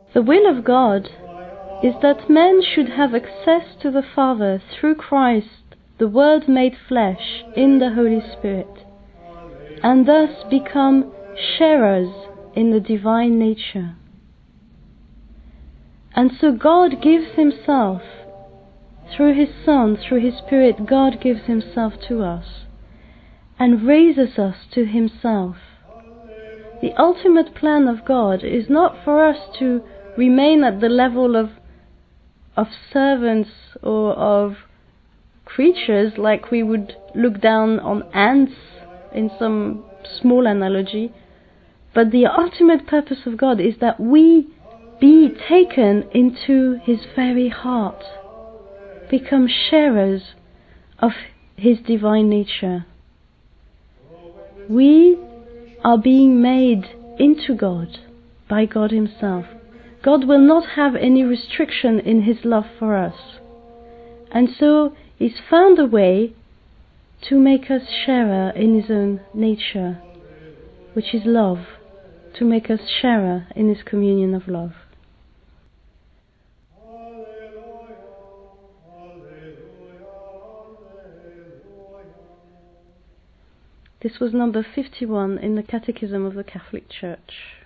The will of God is that men should have access to the Father through Christ, the Word made flesh, in the Holy Spirit, and thus become sharers in the divine nature. And so God gives Himself, through His Son, through His Spirit, God gives Himself to us and raises us to Himself. The ultimate plan of God is not for us to remain at the level of servants or of creatures, like we would look down on ants in some small analogy, but the ultimate purpose of God is that we be taken into His very heart, become sharers of His divine nature. We are being made into God by God Himself. God will not have any restriction in His love for us, and so He's found a way to make us sharer in His own nature, which is love, to make us sharer in His communion of love. This was number 51 in the Catechism of the Catholic Church.